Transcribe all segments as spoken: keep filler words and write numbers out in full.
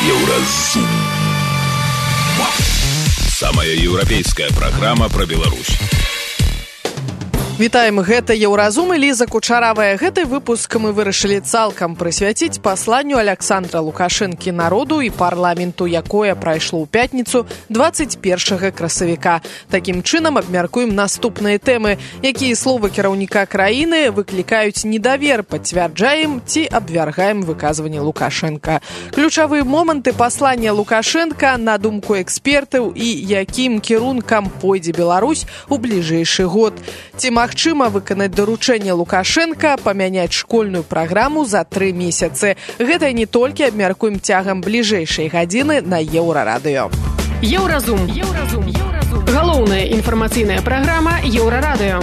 Еўразум. Самая еўрапейская праграма пра Беларусь. Вітаем, гэта Еўразум і Ліза Кучаравая. Гэты выпуск мы вырашылі цалкам прысвяціць пасланню Аляксандра Лукашэнкі народу і парламенту, якое прайшло ў пятніцу дваццаць першага красавіка. Такім чынам абмяркуем наступныя тэмы, якія словы кіраўніка краіны выклікаюць недавер, пацвярджаем ці абвяргаем выказванне Лукашэнка. Ключавыя моманты паслання Лукашэнка на думку экспертаў і якім кірункам пойдзе Беларусь у бліжэйшы год. Ці магчыма выканаць даручэнне Лукашэнка памяняць школьную праграму за тры месяцы. Гэта не толькі абмяркуем цягам бліжэйшай гадзіны на Еўрарадыё. Еўразум. Еўразум. Еўразум. Галоўная інфармацыйная праграма Еўрарадыё.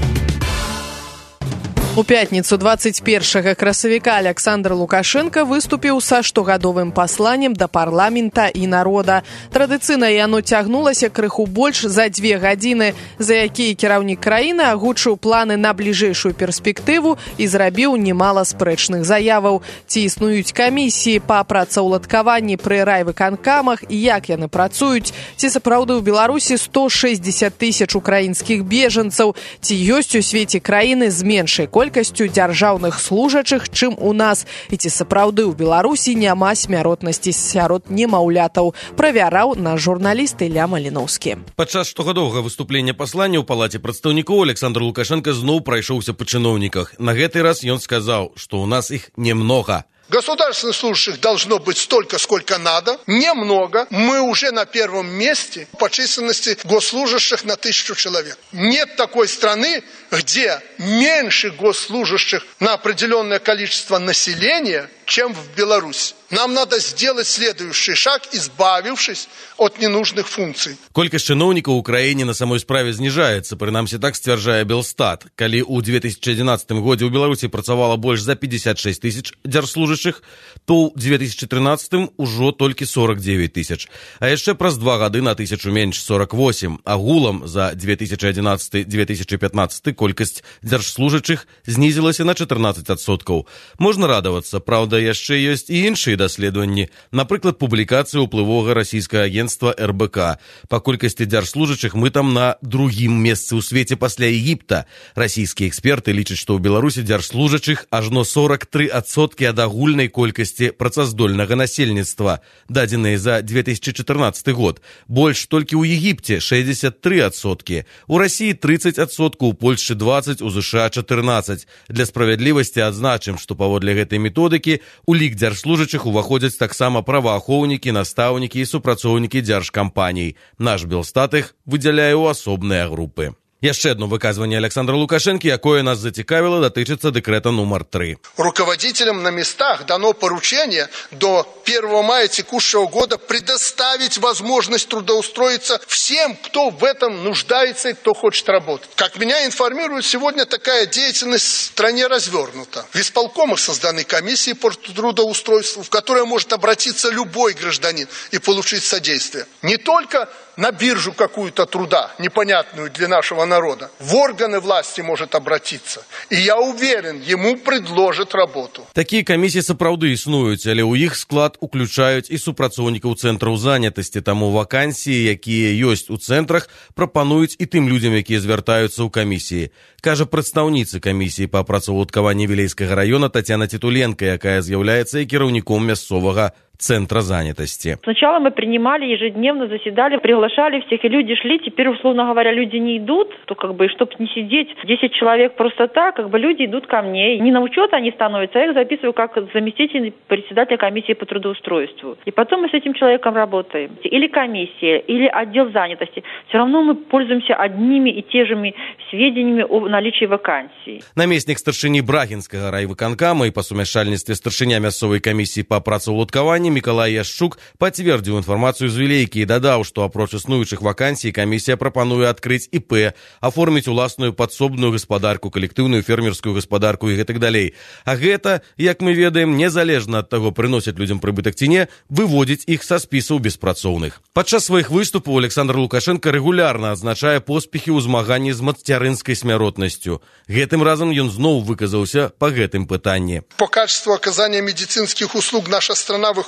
У пятніцу дваццаць першага красавіка Аляксандр Лукашэнка выступіў са штогадовым пасланнем да парламента і народа. Традыцыйна яно цягнулася крыху больш за дзве гадзіны, за якія кіраўнік краіны агучыў планы на бліжэйшую перспектыву і зрабіў немала спрэчных заяваў. Ці існуюць камісіі па працаўладкаванні пры райвыканкамах і як яны працуюць, ці сапраўды ў Беларусі сто шэсцьдзесят тысяч украінскіх бежанцаў, ці ёсць у свеце краіны з меншай колькасцю колькасцю дзяржаўных служачых, чым у нас, і ці сапраўды ў Беларусі няма смяротнасці сярод немаўлятаў, правяраў наш журналіст Ілля Маліноўскі. Падчас штогадовага выступлення паслання ў палаце прадстаўнікоў Аляксандр Лукашэнка зноў прайшоўся па чыноўніках. На гэты раз ён сказаў, што ў нас іх немного. Государственных служащих должно быть столько, сколько надо. Немного. Мы уже на первом месте по численности госслужащих на тысячу человек. Нет такой страны, где меньше госслужащих на определенное количество населения, чем в Беларуси. Нам надо сделать следующий шаг, избавившись от ненужных функций. Колькасць чыноўнікаў у краіне на самой справе зніжаецца, прынамсі так сцвярджае Белстат. Калі ў две тысячы адзінаццатым годзе ў Беларусі працавала больш за пятьдесят шесть тысяч дзяржслужачых, то ў две тысячы трынаццатым ужо толькі сорок девять тысяч. А яшчэ праз два гады на тысячу менш сорок восемь. Агулам за две тысячи адзінаццаты - две тысячи пятнаццаты колькасць дзяржслужачых знізілася на чатырнаццаць адсоткаў. Можна радавацца, праўда, яшчэ ёсць і іншыя даследаванні, напрыклад, публікацыі ўплывовага расійскага агенцтва эр бэ ка. Па колькасці дзяржслужачых мы там на другім месцы ў свеце пасля Егіпта. Расійскія эксперты лічаць, што ў Беларусі дзяржслужачых ажно сорок три адсоткі ад агульнай колькасці працаздольнага насельніцтва, дадзеныя за две тысячи чатырнаццаты год. Больш толькі ў Егіпце шэсцьдзесят три адсоткі, у Расіі тридцать адсоткаў, у Польшчы двадцать, у ЗША чатырнаццаць. Для справядлівасці адзначым, што паводле гэтай методыкі у лік дзяржслужачых уваходзяць таксама праваахоўнікі, настаўнікі і супрацоўнікі дзяржкампаній. Наш Белстат іх выдзяляе ў асобныя групы. Яшчэ одно выказванне Аляксандра Лукашэнкі, якое нас зацікавіла, датычыцца дэкрэта нумар три. Руководителям на местах дано поручение до первого мая текущего года предоставить возможность трудоустроиться всем, кто в этом нуждается и кто хочет работать. Как меня информируют, сегодня такая деятельность в стране развернута. В исполкомах созданы комиссии по трудоустройству, в которые может обратиться любой гражданин и получить содействие. Не только на биржу какую-то труда, непонятную для нашего народа. В органы власти может обратиться. И я уверен, ему предложат работу. Такія камісіі сапраўды існуюць, але ў іх склад уключаюць і супрацоўнікаў цэнтраў занятасці, таму вакансіі, якія ёсць у цэнтрах, прапануюць і тым людзям, якія звяртаюцца ў камісіі. Кажа прадстаўніца камісіі па працаўладкаванні Вілейскага района Татьяна Титуленко, якая з'яўляецца і кіраўніком мясцовага центра занятости. Сначала мы принимали ежедневно, заседали, приглашали всех, и люди шли. Теперь, условно говоря, люди не идут, то как бы, чтобы не сидеть десять человек просто так, как бы люди идут ко мне. Не на учет они становятся, а я их записываю как заместитель председателя комиссии по трудоустройству. И потом мы с этим человеком работаем. Или комиссия, или отдел занятости. Все равно мы пользуемся одними и те же сведениями о наличии вакансий. Наместник старшыні Брагінскага райвыканкама і па сумяшчальніцтве старшыня мясцовай камісіі па працаўладкаванні Мікалай Яшчук пацвердзіў інфармацыю з Вілейкі і дадаў, што апроч існуючых вакансій камісія прапануе адкрыць і пэ, аформіць уласную падсобную гаспадарку, калектыўную фермерскую гаспадарку і гэтак далей. А гэта, як мы ведаем, незалежна ад таго, прыносяць людзям прыбытак ці не, выводзіць іх са спісаў беспрацоўных. Падчас сваіх выступаў Аляксандр Лукашэнка рэгулярна адзначае поспехі ў змаганні з мацярынскай смяротнасцю. Гэтым разам ён зноў выказаўся па гэтым пытанні. По качеству оказания медицинских услуг наша страна выходит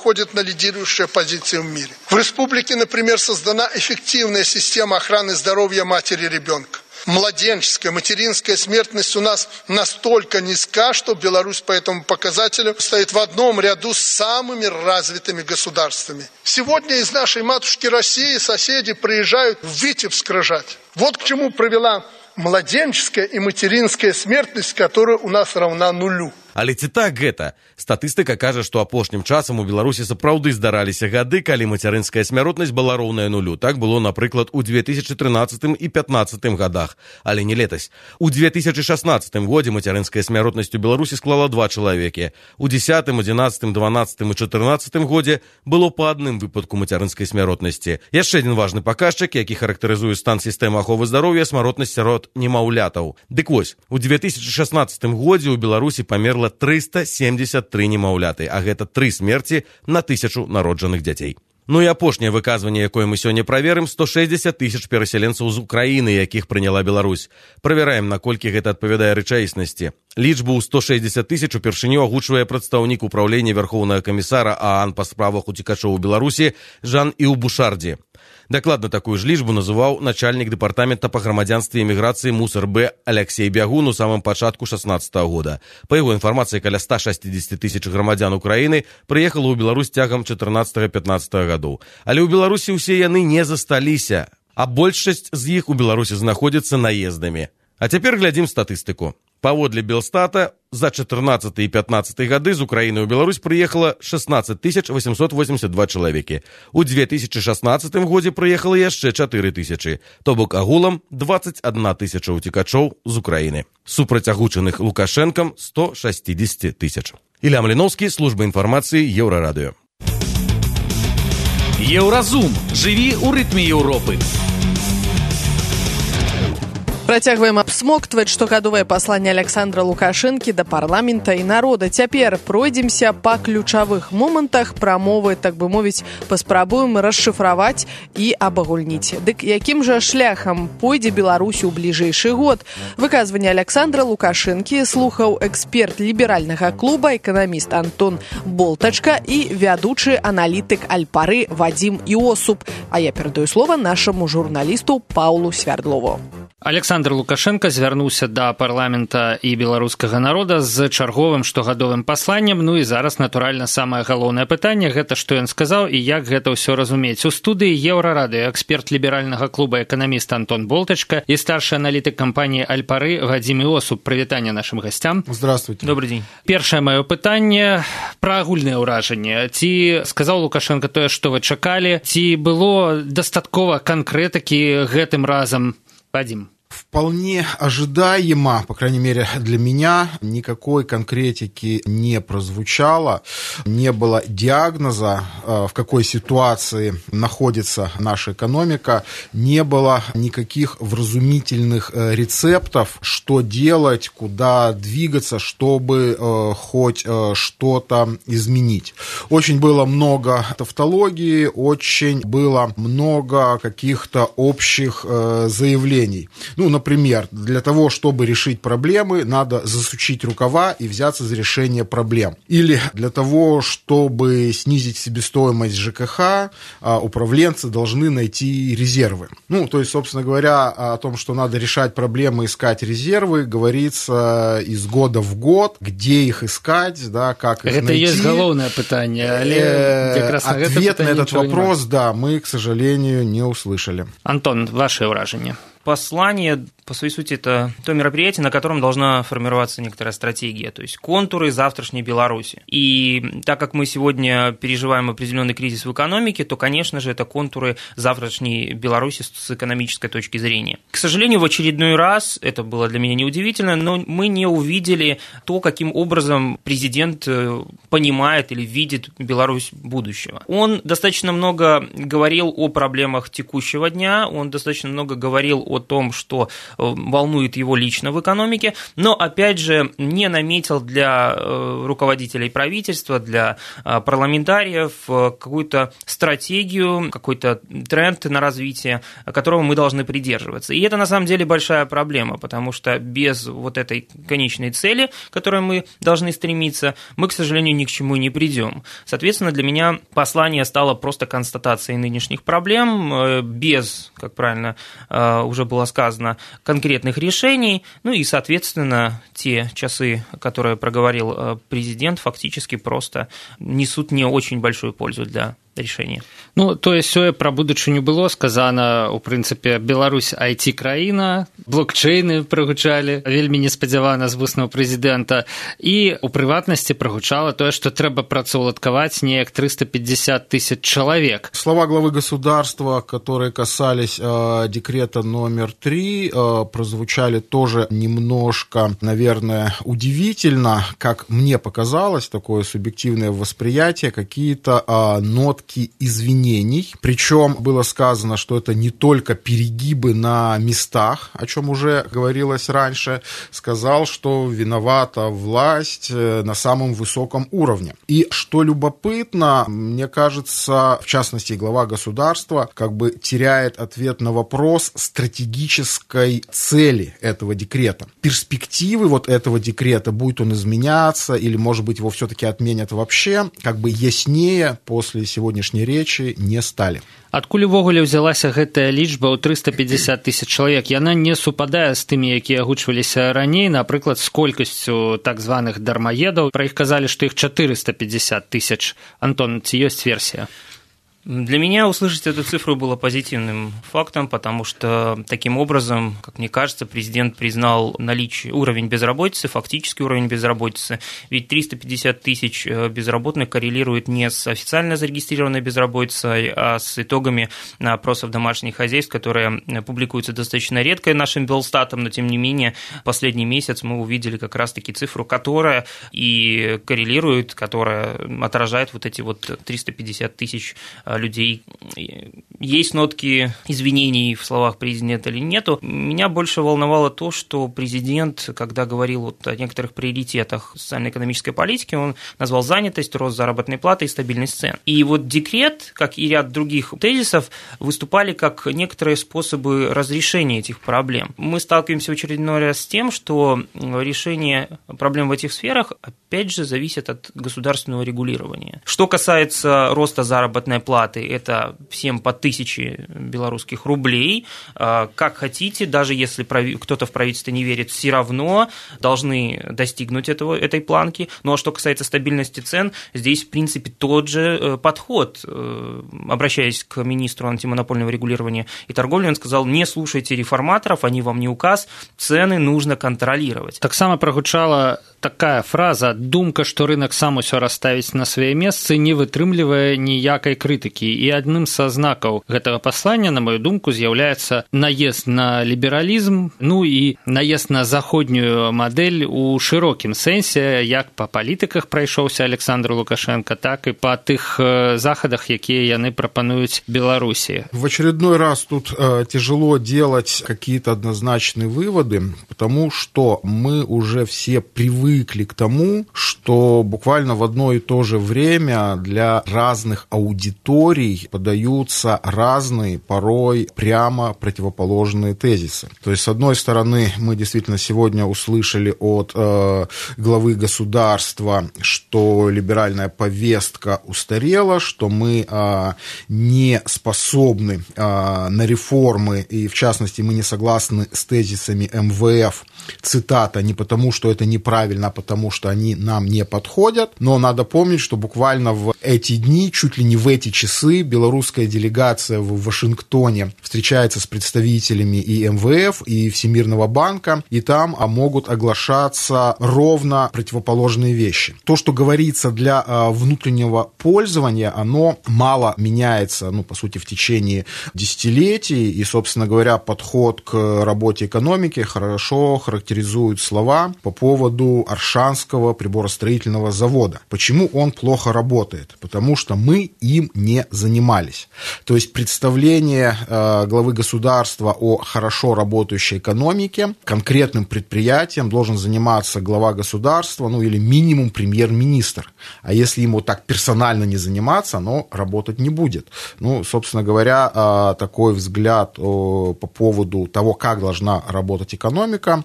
выходит на лидирующие позиции в мире. В республике, например, создана эффективная система охраны здоровья матери и ребенка. Младенческая, материнская смертность у нас настолько низка, что Беларусь по этому показателю стоит в одном ряду с самыми развитыми государствами. Сегодня из нашей матушки России соседи приезжают в Витебск рожать. Вот к чему привела младенческая и материнская смертность, которая у нас равна нулю. Але ці так гэта? Статыстыка кажа, што апошнім часам у Беларусі сапраўды здараліся гады, калі мацярынская смяротнасць была роўная нулю. Так было, напрыклад, у две тысячи тринадцатым і пятнадцатым годах, але не летась. У две тысячи шестнадцатым годзе мацярынская смяротнасць у Беларусі склала два чалавекі. У дзесятым, адзінаццатым, дванаццатым і чатырнаццатым годзе было па адным выпадку мацярынскай смяротнасці. Яшчэ адзін важны паказчык, які характарызуе стан сістэмы аховы здароўя, смяротнасць сярод немаўлятаў. Дык вось, у две тысячи шестнадцатым годзе ў Беларусі памерла триста семьдесят три немаўляты, а гэта тры смерці на тысячу народжаных дзяцей. Ну і апошняе выказванне, якое мы сёння праверым, сто шестьдесят тысяч пераселенцаў з Украіны, якіх прыняла Беларусь. Правераем, наколькі гэта адпавядае рэчаіснасці. Лічбу ў сто шестьдесят тысяч упершыню агучвае прадстаўнік управлення Верхоўнага камісара ААН па справах уцекачоў у Беларусі Жан-Іў Бушардзі. Дакладна такую ж лічбу называў начальнік дэпартамента па грамадзянстве і міграцыі МусРБ Алексей Бягун у самым пачатку шестнадцатага года. Па яго інфармацыі, каля ста шестьдесят тысяч грамадзян Украіны прыехала ў Беларусь цягам чатырнаццатага-пятнаццатага гадоў. Але ў Беларусі ўсе яны не засталіся, а большасць з іх у Беларусі знаходзіцца наездамі. А цяпер глядзім статыстыку. Паводле Белстата, за чатырнаццаты і пятнаццаты гады з Украіны ў Беларусь прыехала шестнадцать тысяч восемьсот восемьдесят два чалавекі. У две тысячи шестнадцатым годзе прыехала яшчэ чатыры тысячы, то бок агулам двадцать одна тысяча уцекачоў з Украіны. Супраць агучаных Лукашэнкам сто шестьдесят тысяч. Ілля Маліноўскі, служба інфармацыі, Еўрарадыё. Еўразум. Жыві ў рытме Еўропы. Працягваем абсмоктваць штогадовае пасланне Александра Лукашэнкі да парламента і народа. Цяпер пройдземся па ключавых момантах прамовы, так бы мовіць, паспрабуем расшыфраваць і абагульніць. Дык якім жа шляхам пойдзе Беларусь у бліжэйшы год? Выказванне Александра Лукашэнкі слухаў эксперт ліберальнага клуба, эканаміст Антон Болтачка і вядучы аналітык Альпары Вадзім Іосуп. А я перадаю слова нашаму журналісту Паўлу Свярдлову. Александр Лукашенко звярнуўся да парламента і беларускага народа з чарговым штогадовым пасланнем. Ну і зараз, натуральна, самае галоўнае пытанне, гэта што ён сказаў і як гэта ўсё разумець. У студыі Еўрарадыё эксперт ліберальнага клуба эканаміст Антон Болтачка і старшы аналітык кампаніі Альпары Вадзім Іосуп. Прывітанне нашым гасцям. Здравствуйте. Добрый дзень. Першае маё пытанне пра агульнае ўражанне. Ці сказаў Лукашенко тое, што вы чакалі, ці было дастаткова канкрэтыкі гэтым разам? Вадим. Вполне ожидаемо, по крайней мере для меня, никакой конкретики не прозвучало, не было диагноза, в какой ситуации находится наша экономика, не было никаких вразумительных рецептов, что делать, куда двигаться, чтобы хоть что-то изменить. Очень было много тавтологии, очень было много каких-то общих заявлений. Ну, например, для того, чтобы решить проблемы, надо засучить рукава и взяться за решение проблем. Или для того, чтобы снизить себестоимость ЖКХ, управленцы должны найти резервы. Ну, то есть, собственно говоря, о том, что надо решать проблемы, искать резервы, говорится из года в год, где их искать, да, как их это найти. Это есть головное пытание. Ответ на этот вопрос, да, мы, к сожалению, не услышали. Антон, ваше выражение. Послание, по своей сути, это то мероприятие, на котором должна формироваться некоторая стратегия, то есть контуры завтрашней Беларуси. И так как мы сегодня переживаем определенный кризис в экономике, то, конечно же, это контуры завтрашней Беларуси с экономической точки зрения. К сожалению, в очередной раз, это было для меня неудивительно, но мы не увидели то, каким образом президент понимает или видит Беларусь будущего. Он достаточно много говорил о проблемах текущего дня, он достаточно много говорил о том, что волнует его лично в экономике, но, опять же, не наметил для руководителей правительства, для парламентариев какую-то стратегию, какой-то тренд на развитие, которого мы должны придерживаться. И это, на самом деле, большая проблема, потому что без вот этой конечной цели, к которой мы должны стремиться, мы, к сожалению, ни к чему не придем. Соответственно, для меня послание стало просто констатацией нынешних проблем, без, как правильно уже было сказано, конкретных решений. Ну и, соответственно, те часы, которые проговорил президент, фактически просто несут не очень большую пользу для рішэння. Ну, тое сёе пра будучыню было сказана, у прынцыпе, Беларусь ай ти-краіна, блокчейны прагучалі, вельмі неспадзявана з вуснаў прэзідэнта, і у прыватнасці прагучала тое, што трэба працаўладкаваць неяк триста пятьдесят тысяч человек. Слова главы государства, которые касались э, декрета номер три, э, прозвучали тоже немножко, наверное, удивительно, как мне показалось, такое субъективное восприятие, какие-то э, нотки извинений. Причем было сказано, что это не только перегибы на местах, о чем уже говорилось раньше. Сказал, что виновата власть на самом высоком уровне. И что любопытно, мне кажется, в частности, глава государства как бы теряет ответ на вопрос стратегической цели этого декрета. Перспективы вот этого декрета, будет он изменяться или, может быть, его все-таки отменят вообще, как бы яснее после сегодняшней речи не стали. Адкуль увогуле ўзялася гэтая лічба ў триста пятьдесят тысяч чалавек? Яна не супадае з тымі, якія агучваліся раней, напрыклад, з колькасцю так званых дармаедаў. Пра іх казалі, што іх четыреста пятьдесят тысяч. Антон, ці ёсць версія? Для меня услышать эту цифру было позитивным фактом, потому что таким образом, как мне кажется, президент признал наличие уровень безработицы, фактический уровень безработицы, ведь триста пятьдесят тысяч безработных коррелирует не с официально зарегистрированной безработицей, а с итогами опросов домашних хозяйств, которые публикуются достаточно редко нашим Белстатом, но тем не менее последний месяц мы увидели как раз-таки цифру, которая и коррелирует, которая отражает вот эти вот триста пятьдесят тысяч людей. Есть нотки извинений в словах президента или нету. Меня больше волновало то, что президент, когда говорил вот о некоторых приоритетах социально-экономической политики, он назвал занятость, рост заработной платы и стабильность цен. И вот декрет, как и ряд других тезисов, выступали как некоторые способы разрешения этих проблем. Мы сталкиваемся в очередной раз с тем, что решение проблем в этих сферах, опять же, зависит от государственного регулирования. Что касается роста заработной платы, это всем по тысяче белорусских рублей. Как хотите, даже если кто-то в правительстве не верит, все равно должны достигнуть этого, этой планки. Ну а что касается стабильности цен, здесь, в принципе, тот же подход. Обращаясь к министру антимонопольного регулирования и торговли, он сказал: не слушайте реформаторов, они вам не указ, цены нужно контролировать. Так само прогучала такая фраза: думка, што рынок сам усё расставіць на свае месцы, не вытрымлівае ніякай крытыкі. І адным са знакаў гэтага паслання, на маю думку, з'яўляецца наезд на лібералізм, ну і наезд на заходнюю мадэль у шырокім сэнсе, як па палітыках прайшоўся Александр Лукашенко, так і па тых захадах, якія яны прапануюць Беларусі. В очередной раз тут э, тяжело делать какие-то однозначные выводы, потому что мы уже все привыкли к тому, что буквально в одно и то же время для разных аудиторий подаются разные, порой прямо противоположные тезисы. То есть, с одной стороны, мы действительно сегодня услышали от э, главы государства, что либеральная повестка устарела, что мы э, не способны э, на реформы, и, в частности, мы не согласны с тезисами эм вэ эф, цитата, не потому, что это неправильно, а потому, что они нам не подходят. Но надо помнить, что буквально в эти дни, чуть ли не в эти часы, белорусская делегация в Вашингтоне встречается с представителями и эм вэ эф, и Всемирного банка, и там могут оглашаться ровно противоположные вещи. То, что говорится для внутреннего пользования, оно мало меняется, ну, по сути, в течение десятилетий, и, собственно говоря, подход к работе экономики хорошо характеризуют слова по поводу Оршанского приборостроительного завода. Почему он плохо работает? будет, потому что мы им не занимались. То есть представление э, главы государства о хорошо работающей экономике конкретным предприятием должен заниматься глава государства, ну или минимум премьер-министр. А если ему так персонально не заниматься, оно работать не будет. Ну, собственно говоря, э, такой взгляд э, по поводу того, как должна работать экономика,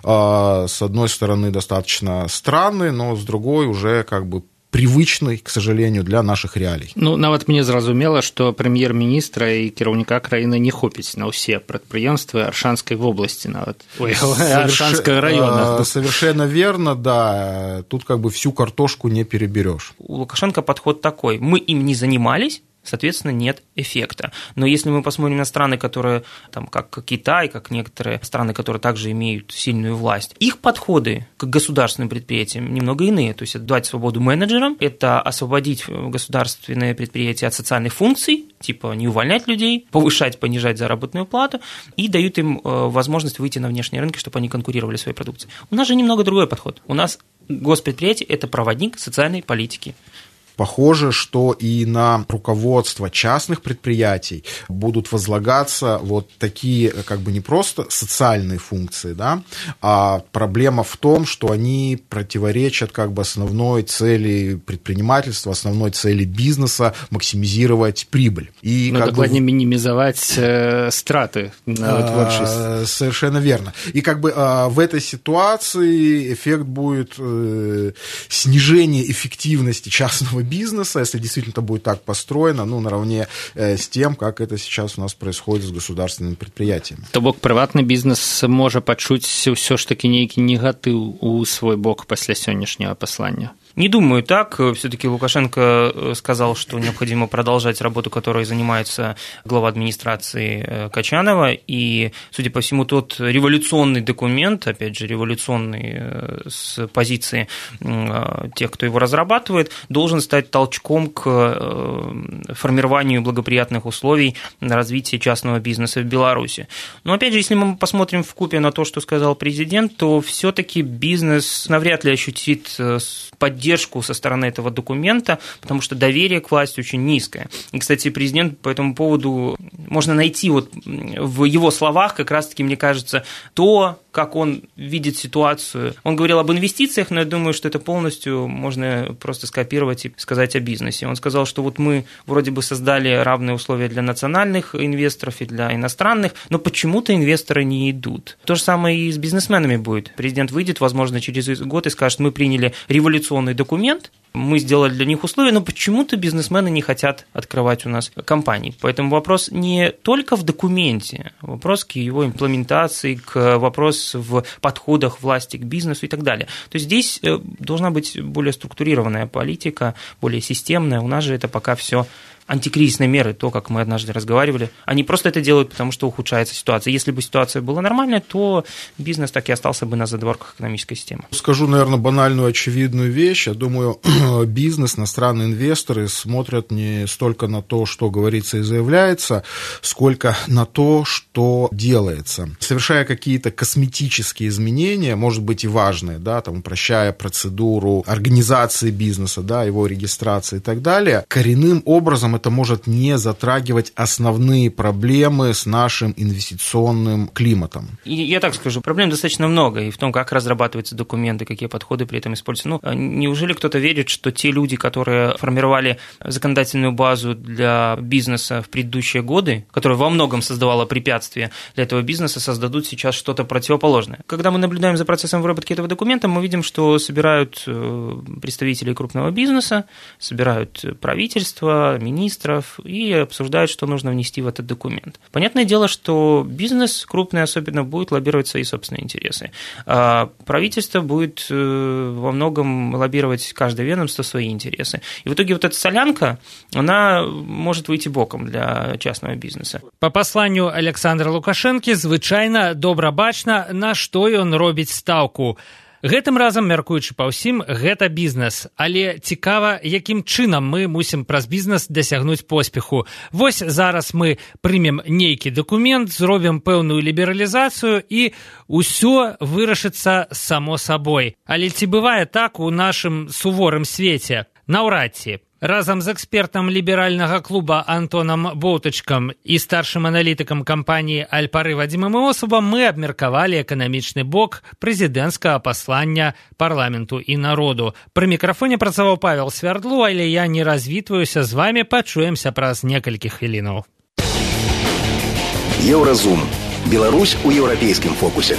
э, с одной стороны, достаточно странный, но с другой уже как бы привычный, к сожалению, для наших реалій. Ну, нават мне зразумела, што прэм'ер-міністра і кіраўніка краіны не хопіць на ўсе прадпрыемствы Аршанскай вобласці нават. Ой, Аршанскага района. Совершенно верно, да. Тут как бы всю картошку не переберешь. У Лукашенко подход такой: мы им не занимались, соответственно, нет эффекта. Но если мы посмотрим на страны, которые, там, как Китай, как некоторые страны, которые также имеют сильную власть, их подходы к государственным предприятиям немного иные. То есть это дать свободу менеджерам, это освободить государственные предприятия от социальных функций, типа не увольнять людей, повышать, понижать заработную плату, и дают им возможность выйти на внешние рынки, чтобы они конкурировали своей продукцией. У нас же немного другой подход. У нас госпредприятие – это проводник социальной политики. Похоже, что и на руководство частных предприятий будут возлагаться вот такие, как бы не просто социальные функции, да, а проблема в том, что они противоречат как бы основной цели предпринимательства, основной цели бизнеса – максимизировать прибыль. И ну, как докладнее бы, минимизовать э, страты на творчество. Совершенно верно. И как бы э, в этой ситуации эффект будет э, снижение эффективности частного бизнеса, если действительно это будет так построено, ну, наравне э, с тем, как это сейчас у нас происходит с государственными предприятиями. То бок прыватны бізнес можа пачуць ўсё ж такі нейкі негатыў у свой бок пасля сённяшняга паслання? Не думаю так. Все-таки Лукашенко сказал, что необходимо продолжать работу, которой занимается глава администрации Качанова. И, судя по всему, тот революционный документ, опять же, революционный с позиции тех, кто его разрабатывает, должен стать толчком к формированию благоприятных условий на развитие частного бизнеса в Беларуси. Но, опять же, если мы посмотрим вкупе на то, что сказал президент, то все-таки бизнес навряд ли ощутит поддержку поддержку со стороны этого документа, потому что доверие к власти очень низкое. И, кстати, президент по этому поводу, можно найти вот в его словах, как раз-таки, мне кажется, то, как он видит ситуацию. Он говорил об инвестициях, но я думаю, что это полностью можно просто скопировать и сказать о бизнесе. Он сказал, что вот мы вроде бы создали равные условия для национальных инвесторов и для иностранных, но почему-то инвесторы не идут. То же самое и с бизнесменами будет. Президент выйдет, возможно, через год и скажет: мы приняли революционный документ, мы сделали для них условия, но почему-то бизнесмены не хотят открывать у нас компании. Поэтому вопрос не только в документе, вопрос к его имплементации, к вопросу в подходах власти к бизнесу и так далее. То есть здесь должна быть более структурированная политика, более системная. У нас же это пока все антикризисные меры, то, как мы однажды разговаривали, они просто это делают, потому что ухудшается ситуация. Если бы ситуация была нормальная, то бизнес так и остался бы на задворках экономической системы. Скажу, наверное, банальную, очевидную вещь. Я думаю, бизнес, иностранные инвесторы смотрят не столько на то, что говорится и заявляется, сколько на то, что делается. Совершая какие-то косметические изменения, может быть, и важные, да, там, упрощая процедуру организации бизнеса, да, его регистрации и так далее, коренным образом это может не затрагивать основные проблемы с нашим инвестиционным климатом. И я так скажу, проблем достаточно много, и в том, как разрабатываются документы, какие подходы при этом используются. Ну, неужели кто-то верит, что те люди, которые формировали законодательную базу для бизнеса в предыдущие годы, которая во многом создавала препятствия для этого бизнеса, создадут сейчас что-то противоположное? Когда мы наблюдаем за процессом выработки этого документа, мы видим, что собирают представителей крупного бизнеса, собирают правительство, министров, и обсуждают, что нужно внести в этот документ. Понятное дело, что бизнес крупный особенно будет лоббировать свои собственные интересы. А правительство будет во многом лоббировать каждое ведомство свои интересы. И в итоге вот эта солянка, она может выйти боком для частного бизнеса. По пасланню Александра Лукашэнкі звычайна добра бачна, на што ён робіць стаўку. Гэтым разам, мяркуючы па ўсім, гэта бізнес. Але цікава, якім чынам мы мусім праз бізнес дасягнуць поспеху. Вось зараз мы прымем нейкі дакумент, зробім пэўную лібералізацыю і ўсё вырашыцца само сабой. Але ці бывае так у нашым суворым свеце? Наўрад ці. Разам з экспертам ліберальнага клуба Антонам Боўтачкам і старшым аналітыкам кампаніі Альпары Вадзімам Іосубам мы абмеркавалі эканамічны бок прэзідэнцкага паслання парламенту і народу. Пры мікрафоне працаваў Павел Свярдлу, але я не развітваюся з вамі, пачуемся праз некалькі хвілінаў. Еўразум. Беларусь у еўрапейскім фокусе.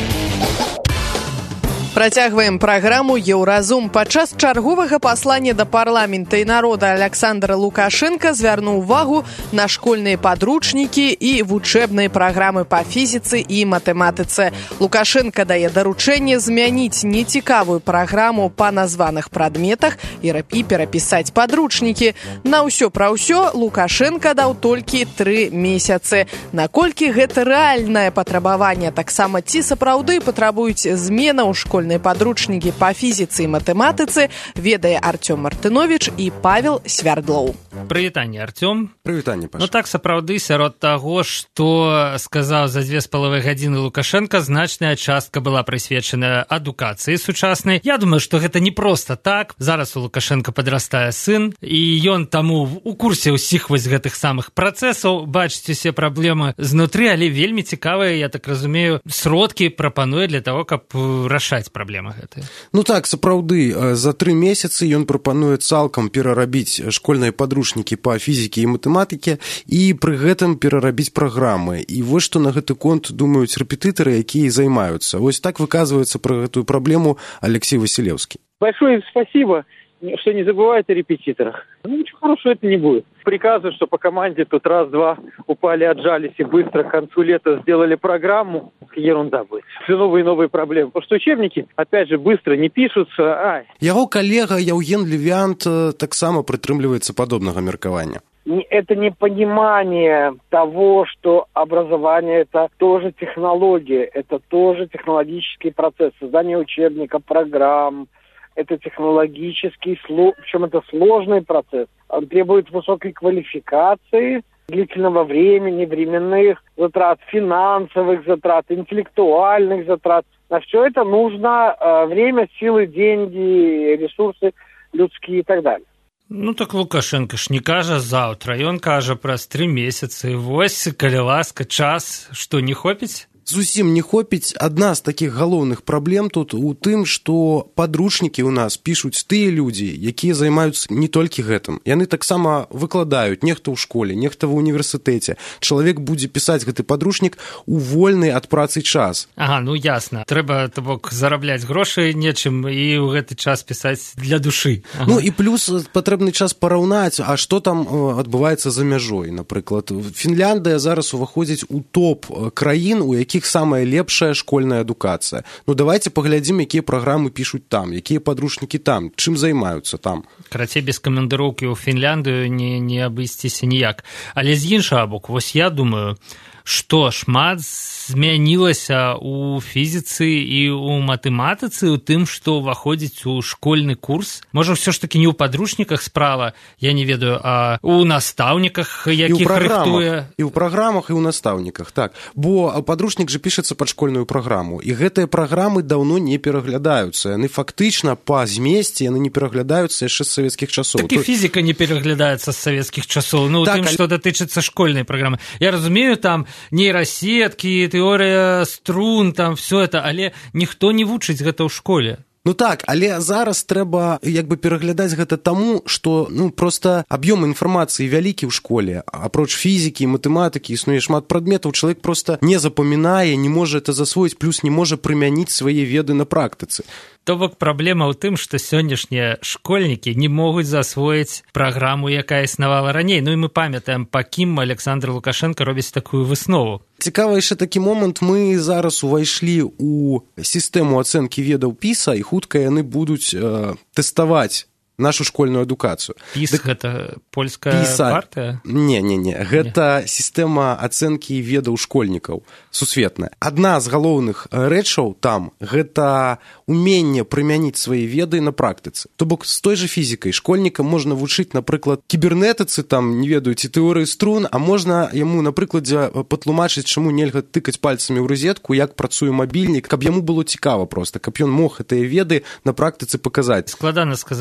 Працягваем праграму «Еўразум». Падчас чарговага паслання да парламента і народа Александр Лукашенко звярнуў увагу на школьныя падручнікі і вучэбныя праграмы па фізіцы і матэматыцы. Лукашенко дае даручэнне змяніць нецікавую праграму па названых прадметах і перапісаць падручнікі. На ўсё пра ўсё Лукашенко даў толькі тры месяцы. Наколькі гэта рэальнае патрабаванне, таксама ці сапраўды патрабуюць змена ў школьнай падручнікі па фізіцы і матэматыцы, ведае Артём Мартынович і Павел Свярдлоў. Прывітанне, Артём. Прывітанне, Паша. Ну так, сапраўды, сярод таго, што сказаў за дзве з паловай гадзіны Лукашенко, значная частка была прысвечаная адукацыі сучаснай. Я думаю, што гэта не проста так. Зараз у Лукашенко падрастае сын, і ён таму у курсе ўсіх вось гэтых самых працэсаў, бачыць усе праблемы знутры, але вельмі цікавыя, я так разумею, сродкі прапануе для таго, каб рашаць праблемы гэтыя. Ну так, сапраўды, за тры месяцы ён прапануе цалкам перарабіць школьныя падручнікі па фізіке і матэматыке і пры гэтым перарабіць праграмы. І вось што на гэты конт думаюць рэпетытары, якія займаюцца. Вось так выказваецца пра гэтую праблему Алексей Василевский. Большое спасибо, что не забывают о репетиторах. Ну, ничего хорошего это не будет. Приказы, что по команде тут раз-два упали, отжались и быстро к концу лета сделали программу, ерунда будет. Все новые и новые проблемы. Потому что учебники, опять же, быстро не пишутся. Ай. Яго калега Яўген Левянт таксама прытрымліваецца падобнага меркавання. Это непонимание того, что образование – это тоже технология, это тоже технологический процесс, создание учебника, программ. Это технологический, причем это сложный процесс. Он требует высокой квалификации, длительного времени, временных затрат, финансовых затрат, интеллектуальных затрат. На все это нужно время, силы, деньги, ресурсы людские и так далее. Ну так Лукашенко ж не кажа заўтра, ён кажа праз тры месяцы. Вось, калі ласка, час, што не хопіць? Зусім не хопіць. Адна з такіх галоўных праблем тут у тым, што падручнікі ў нас пішуць тыя людзі, якія займаюцца не толькі гэтым. Яны таксама выкладаюць, нехта ў школе, нехта ва ўніверсітэце. Чалавек будзе пісаць гэты падручнік у вольны ад працы час. Ага, ну ясна. Трэба, то бок, зарабляць грошы нечым і ў гэты час пісаць для душы. Ага. Ну і плюс патрэбны час параўнаць, а што там адбываецца за мяжой. Напрыклад, Фінляндыя зараз уваходзіць у топ краін, у якіх самая лепшая школьная адукацыя. Ну давайте паглядзім, якія праграмы пішуць там, якія падручнікі там, чым займаюцца там. Карацей, без камандыроўкі ў Фінляндыю не, не абысціся ніяк. Але з іншага боку, вось я думаю, што шмат змянілася ў фізіцы і ў матэматыцы, у тым, што ўваходзіць у школьны курс. Можа, ўсё ж такі не ў падручніках справа, я не ведаю, а ў настаўніках, якіх рыхтуе. І ў праграмах, і ў настаўніках, так. Бо падручнік жа пішацца пад школьную праграму, і гэтыя праграмы даўно не пераглядаюцца. Яны фактычна па змесце, яны не пераглядаюцца яшчэ з савецкіх часоў. Так і фізіка не пераглядаецца з савецкіх часоў, ну, так, тым, што датычыцца школьнай праграмы. Я разумею, там нейрасеткі, тэорыя струн, там все это, але ніхто не вучыць гэта ў школе. Ну так, але зараз трэба як бы пераглядаць гэта таму, што ну проста аб'ём інфармацыі вялікі ў школе. Апроч фізікі і матэматыкі існуе шмат прадметаў, чалавек проста не запамінае, не можа это засвоіць, плюс не можа прымяніць свае веды на практыцы. То бок праблема ў тым, што сённяшнія школьнікі не могуць засвоіць праграму, якая існавала раней. Ну і мы памятаем, па кім Александр Лукашенко робіць такую выснову. Цікавы яшчэ такі момант, мы зараз увайшлі ў сістэму ацэнкі ведаў піса, і хутка яны будуць э, тэставаць нашу школьную адукацыю. ПІС Дык... гэта польская піса... партыя? Не, не, не. Гэта не. Сістэма ацэнкі ведаў школьнікаў сусветная. Адна з галоўных рэчаў там гэта уменне прымяніць свае веды на практыцы. То бок з той жа фізікай школьнікам можна вучыць, напрыклад, кібернетыцы, там, не ведаю, ці тэорыі струн, а можна яму, на прыкладзе, патлумачыць, чаму нельга тыкаць пальцамі ў розетку, як працуе мабільнік, каб яму было цікава проста, каб ён мог гэтыя веды на практыцы паказаць. Складана сказаць, што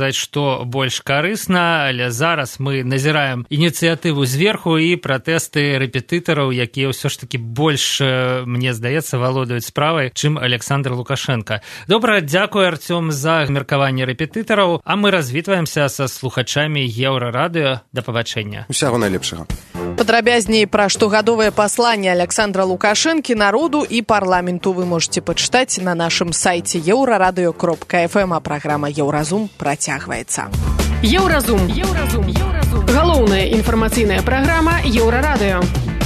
што больш карысна, але зараз мы назіраем ініцыятыву зверху і пратэсты рэпетытараў, якія ўсё ж такі больш, мне здаецца, валодаюць справай, чым Александр Лукашенко. Добра, дзякую, Артём, за меркаванне рэпетытараў, а мы развітваемся са слухачамі Еўрарадыё. Да пабачэння. Усяго найлепшага. Падрабязней пра штогадовае пасланне Александра Лукашэнкі народу і парламенту вы можете пачытаць на нашым сайце еўрарадыё кропка эф эм, а праграма «Еўразум» працягваецца. Еўразум. Еўразум. Еўразум. Галоўная інфармацыйная праграма Еўрарадыё.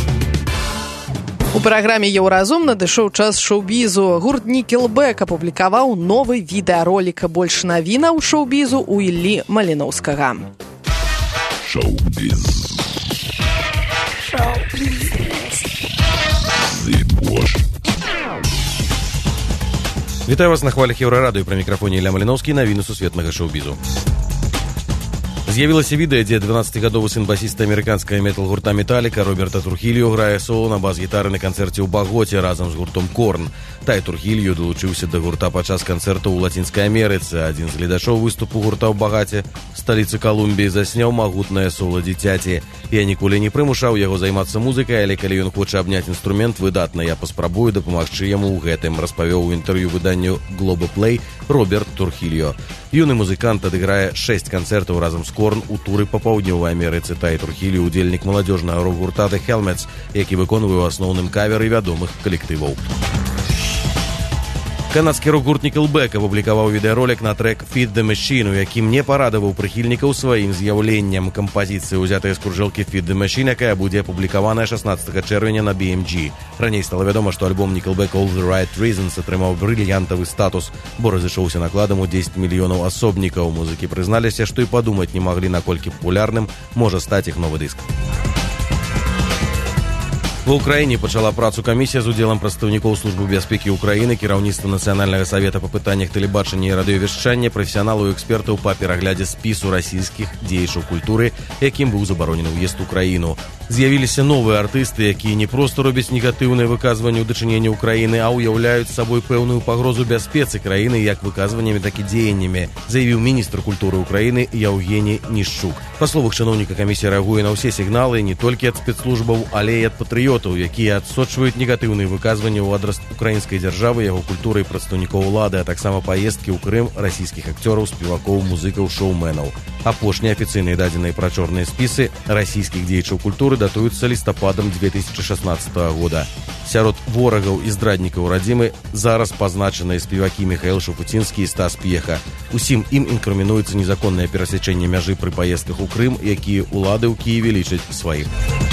У праграме «Еўразум» надышоў час шоу-бізу. Гурт Nickelback апублікаваў новы відэаролік. Больш навінаў шоу-бізу у Іллі Маліноўскага. Шоу-біз. Вітаю вас на хвалях Еўрарадыё, пры мікрафоне Ілля Маліноўскі, навіны сусветнага шоу-бізу. З'явілася відэа, дзе дванаццацігадовы сын басіста амерыканскага метал-гурта «Металіка» Роберта Турхільо грае соло на бас-гітары на канцэрце ў Багоце разам з гуртом «Корн». Тай Турхільо далучыўся да гурта падчас канцэрту ў Лацінскай Амерыцы. Адзін з гледачоў выступу гурта ў Багаце, сталіцы Калумбіі, засняў магутнае соло дзіцяці. Я ніколі не прымушаў яго займацца музыкай, але калі ён хоча абняць інструмент, выдатна, я паспрабую дапамагчы яму ў гэтым, распавёў у інтэрв'ю выданню «Глобаплэй» Роберт Турхільо. Юны музыкант адыграе шэсць канцэртаў разам з «Корн» у туры па паўднёвай Амерыцы. Тай Турхільо удзельнік маладзёжнага рок-гурта «The Helmets», які выконвае ў асноўным каверы вядомых калектываў. Канадскі рок-гурт Nickelback апублікаваў відэаролік на трэк «Feed the Machine», у якім не парадаваў прыхільнікаў сваім з'яўленнем. Кампазіцыя ўзятая з кружэлкі «Feed the Machine», якая будзе апублікаваная шаснаццатага чэрвеня на би эм джі. Раней стала вядома, што альбом Nickelback «All the Right Reasons» атрымаў брыльянтавы статус, бо разышоўся накладам у дзесяць мільёнаў асобнікаў. Музыкі прызналіся, што і падумаць не маглі, наколькі папулярным можа стаць іх новы дыск. Ва ўкраіне пачала працу камісія з удзелам прадстаўнікоў службы бяспекі ўкраіны, кіраўніцтва Нацыянальнага савета па пытаннях тэлебачання і радыёвяшчання, прафесіяналаў і экспертаў па пераглядзе спісу расійскіх дзеячаў культуры, якім быў забаронены ўезд у краіну. З'явіліся новыя артысты, якія не проста робяць негатыўнае выказванне ў дачыненні ўкраіны, а ўяўляюць сабой пэўную пагрозу бяспецы краіны як выказваннямі, так і дзеяннямі, заявіў міністр культуры ўкраіны Яўгеній Нішчук. Па словах чыноўніка, камісія рэагуе на ўсе сігналы не толькі ад спецслужбаў, але і ад патрыётаў, якія адсочваюць негатыўныя выказванні ў адрас украінскай дзяржавы, яго культуры і прадстаўнікоў улады, а таксама паездкі ў Крым расійскіх акцёраў, спевакоў, музыкаў, шоуменаў. Апошнія афіцыйныя дадзеныя пра чорныя спісы расійскіх дзеячаў культуры датуюцца лістападам две тысячы шаснаццатага года. Сярод ворагаў і здраднікаў радзімы зараз пазначаныя спевакі Міхаіл Шафуцінскі і Стас П'еха. Усім ім інкрымінуецца незаконнае перасячэнне мяжы пры паездках у Крым, якія улады ў Кіеве лічаць сваім.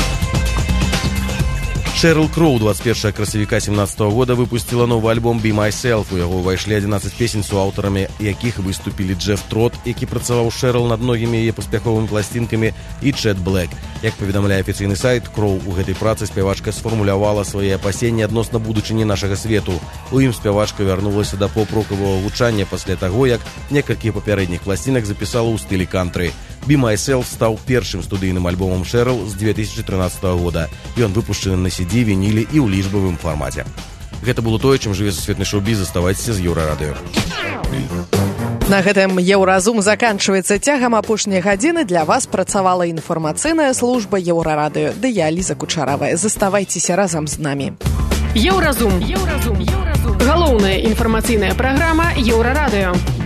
Шэрыл Кроу двадцать первого красавіка семнадцатого года выпустила новый альбом «Be Myself». У яго ўвайшлі адзінаццаць песень, суаўтарамі якіх выступілі Джеф Трот, які працаваў Шэрыл над многімі яе паспяховымі пласцінкамі, і Чэт Блэк. Як паведамляе афіцыйны сайт, Кроу у гэтай працы спявачка сфармулявала свае апасенні адносна будучыні нашага свету. У ім спявачка вярнулася да поп-рокавага гучання пасля таго, як некалькі папярэдніх пласцінак запісала ў стылі кантры. «Be Myself» стаў першым студыйным альбомам Шэрыл з две тысячи тринадцатого года. Ён выпушчаны на си ди, вінілі і ў лічбавым фармаце. Гэта было тое, чым жыве сусветны шоу-біз. Заставайцеся з Еўрарадыё. На гэтым «Еўразум» заканчваецца. Цягам апошняй гадзіны для вас працавала інфармацыйная служба Еўрарадыё. Ды я, Ліза Кучаравая. Заставайцеся разам з намі. Еўразум. Еўразум. Еўразум. Галоўная інфармацыйная праграма Еўрарадыё.